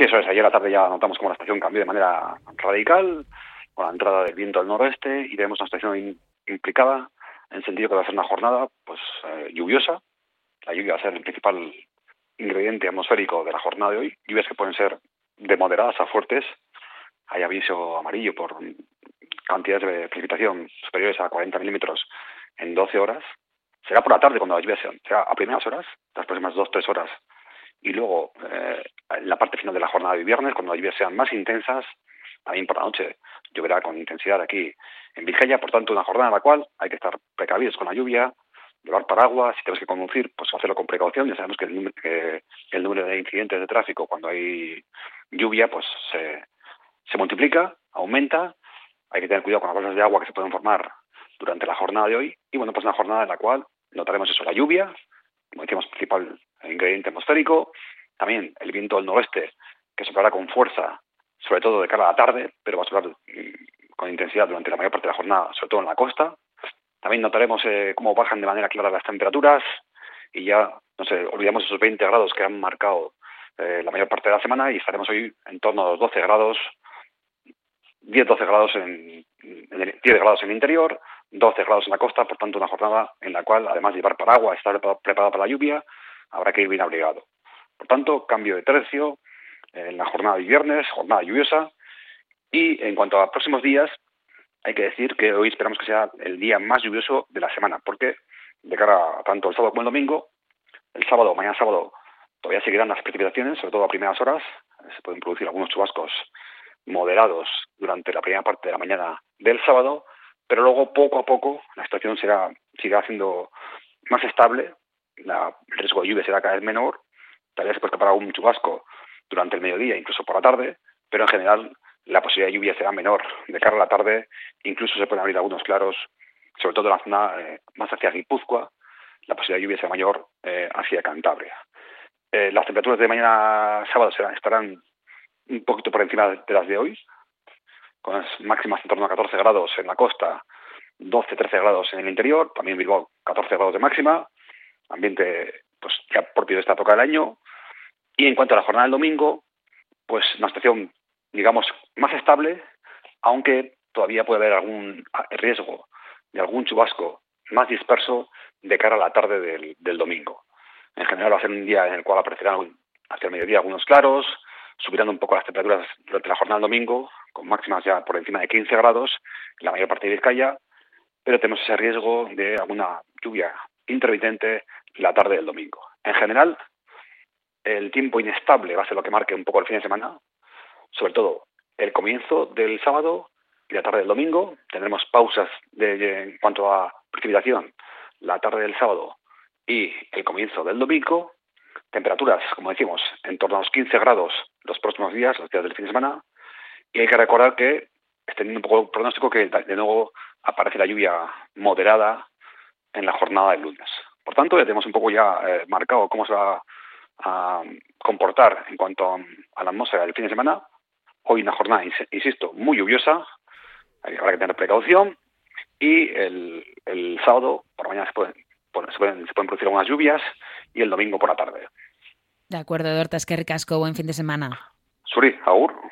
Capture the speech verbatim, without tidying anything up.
Sí, eso es. Ayer a la tarde ya notamos cómo la estación cambió de manera radical con la entrada del viento del noroeste y tenemos una estación in- implicada en el sentido que va a ser una jornada pues eh, lluviosa. La lluvia va a ser el principal ingrediente atmosférico de la jornada de hoy. Lluvias que pueden ser de moderadas a fuertes. Hay aviso amarillo por cantidades de precipitación superiores a cuarenta milímetros en doce horas. Será por la tarde cuando las lluvias sean, será a primeras horas, las próximas dos tres horas, y luego eh, en la parte final de la jornada de viernes, cuando las lluvias sean más intensas, también por la noche lloverá con intensidad aquí en Vizcaya. Por tanto, una jornada en la cual hay que estar precavidos con la lluvia, llevar paraguas. Si tenemos que conducir, pues hacerlo con precaución. Ya sabemos que el, número- que el número de incidentes de tráfico cuando hay lluvia pues se, se multiplica, aumenta. Hay que tener cuidado con las bolsas de agua que se pueden formar durante la jornada de hoy. Y bueno, pues una jornada en la cual notaremos eso, la lluvia, como decíamos, principal ingrediente atmosférico, también el viento del noroeste, que soplará con fuerza, sobre todo de cara a la tarde, pero va a soplar mm, con intensidad durante la mayor parte de la jornada, sobre todo en la costa. También notaremos eh, cómo bajan de manera clara las temperaturas y ya, no sé, olvidamos esos veinte grados que han marcado eh, la mayor parte de la semana y estaremos hoy en torno a los doce grados, diez doce grados en, en el, diez grados en el interior, doce grados en la costa. Por tanto, una jornada en la cual, además de llevar paraguas, estar preparado para la lluvia, habrá que ir bien abrigado. Por tanto, cambio de tercio en la jornada de viernes, jornada lluviosa. Y en cuanto a próximos días, hay que decir que hoy esperamos que sea el día más lluvioso de la semana, porque de cara a tanto el sábado como el domingo, el sábado, mañana sábado, todavía seguirán las precipitaciones, sobre todo a primeras horas. Se pueden producir algunos chubascos moderados durante la primera parte de la mañana del sábado, pero luego poco a poco la situación será seguirá siendo más estable, la, el riesgo de lluvia será cada vez menor, tal vez se puede escapar algún chubasco durante el mediodía, incluso por la tarde, pero en general la posibilidad de lluvia será menor. De cara a la tarde incluso se pueden abrir algunos claros, sobre todo en la zona eh, más hacia Guipúzcoa, la posibilidad de lluvia será mayor eh, hacia Cantabria. Eh, las temperaturas de mañana sábado serán, estarán un poquito por encima de las de hoy, con las máximas en torno a catorce grados en la costa, doce trece grados en el interior, también Bilbao catorce grados de máxima, ambiente pues ya propio de esta época del año. Y en cuanto a la jornada del domingo, pues una situación, digamos, más estable, aunque todavía puede haber algún riesgo de algún chubasco más disperso de cara a la tarde del, del domingo. En general va a ser un día en el cual aparecerán hacia el mediodía algunos claros, subirán un poco las temperaturas durante la jornada del domingo, con máximas ya por encima de quince grados en la mayor parte de Vizcaya, pero tenemos ese riesgo de alguna lluvia intermitente la tarde del domingo. En general, el tiempo inestable va a ser lo que marque un poco el fin de semana, sobre todo el comienzo del sábado y la tarde del domingo. Tendremos pausas de, de, en cuanto a precipitación la tarde del sábado y el comienzo del domingo. Temperaturas, como decimos, en torno a los quince grados los próximos días, los días del fin de semana. Y hay que recordar que, extendiendo un poco el pronóstico, que de nuevo aparece la lluvia moderada en la jornada del lunes. Por tanto, ya tenemos un poco ya eh, marcado cómo se va a comportar en cuanto a la atmósfera del fin de semana. Hoy una jornada, insisto, muy lluviosa, habrá que tener precaución, y el, el sábado por la mañana se pueden, se, pueden, se pueden producir algunas lluvias, y el domingo por la tarde. De acuerdo, Dorta, eskerrik asko, buen fin de semana. Zuri, agur.